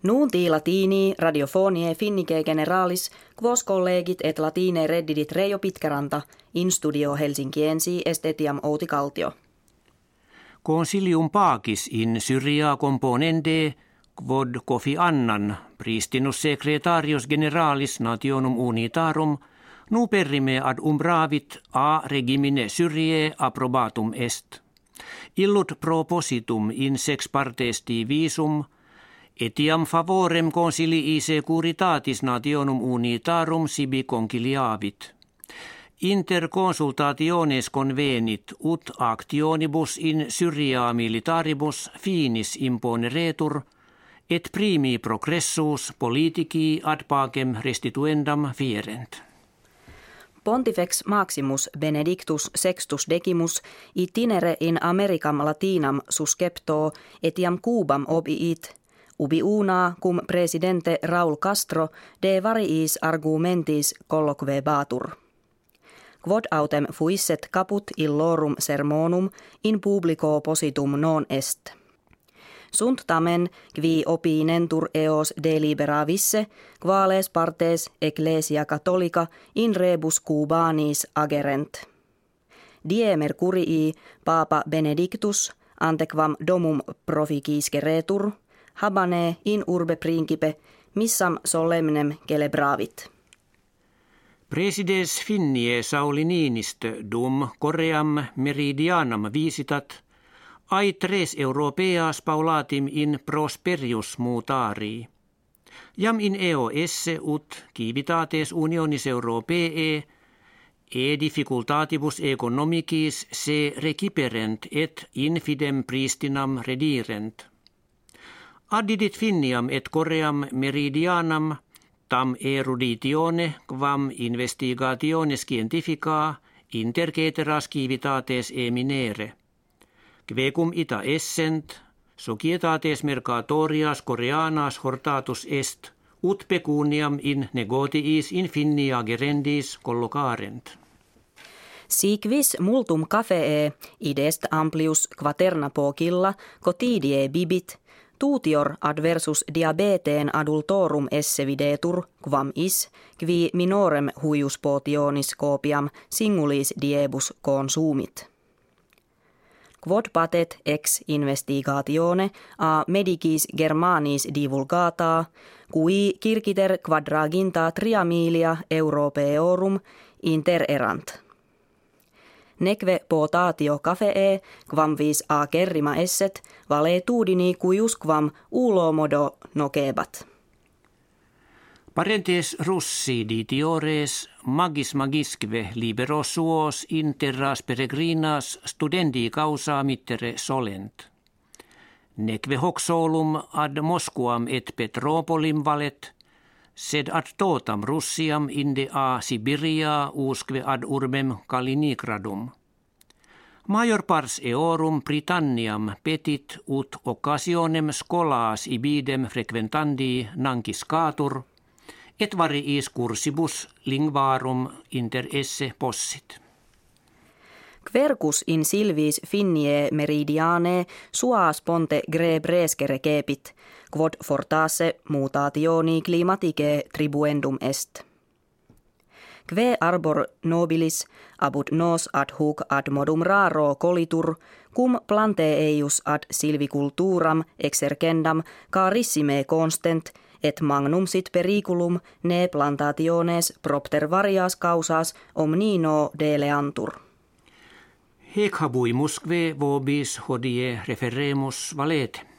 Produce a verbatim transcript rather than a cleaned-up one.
Nuunti latini radiofonie finnike generalis, quos collegit et latine reddidit Reijo Pitkäranta, in studio Helsinkiensi est etiam Outi Kaltio. Consilium pacis in Syria componende, quod Kofi Annan, pristinus secretarius generalis nationum unitarum, nuperrime ad umbravit a regimine Syriae approbatum est. Illut propositum in sex partes divisum, etiam favorem consilii securitatis nationum unitarum sibi conciliavit. Inter consultationes convenit ut actionibus in Syria militaribus finis imponeretur, et primi progressus politici ad pacem restituendam fierent. Pontifex Maximus Benedictus Sextus Decimus itinere in Americam Latinam suscepto etiam Cubam obiit, ubi una cum presidente Raul Castro de variis argumentis colloquebatur. Quod autem fuisset caput illorum sermonum in publico positum non est. Sunt tamen qui opinentur eos deliberavisse, quales partes ecclesia catholica in rebus Cubanis agerent. Die Mercurii Papa Benedictus antequam domum proficisceretur, habane in urbe principe, missam solemnem celebravit. Presides Finnie Sauli Niinistö dum Koream meridianam visitat, ai tres europeas paulatim in prosperius mutarii. Jam in eo esse ut civitates unionis europee e difficultatibus economicis se reciperent et infidem pristinam redirent. Addidit Finniam et Koream meridianam tam eruditione quam investigatione scientifica inter ceteras civitates eminere. Quecum ita essent, societates mercatorias Koreanas hortatus est, ut pecuniam in negotiis in Finnia gerendis collocarent. Si quis multum cafee idest amplius quaterna pocilla cotidie bibit, tutior adversus diabeteen adultorum esse videtur, quam is, qui minorem huius potionis copiam singulis diebus consumit. Quod patet ex investigatione a medicis Germanis divulgata, cui circiter quadraginta triamilia europeorum intererant. Neque potatio cafee, quam vis a kerrima esset, valetudini cuius quam ulo modo nocebat. Parentes Russi ditiores magis magisque libero suos in terras peregrinas studendi causa mittere solent. Neque hoc solum ad Mosquam et Petropolim valet, sed ad totam Russiam inde a Sibiria usque ad urbem Kaliningradum. Major pars eorum Britanniam petit ut occasionem scholaas ibidem frequentandi nanciscatur, et variis cursibus linguarum inter esse possit. Quercus in silvis Finnie meridiane suas ponte grebrescere cepit, quod fortasse mutationi climaticae tribuendum est. Que arbor nobilis abut nos ad huc ad modum raro colitur, cum plante eius ad silviculturam exercendam carissime constent, et magnum sit periculum ne plantationes propter varias causas omnino deleantur. Hec habuimusque vobis hodie referemus valete.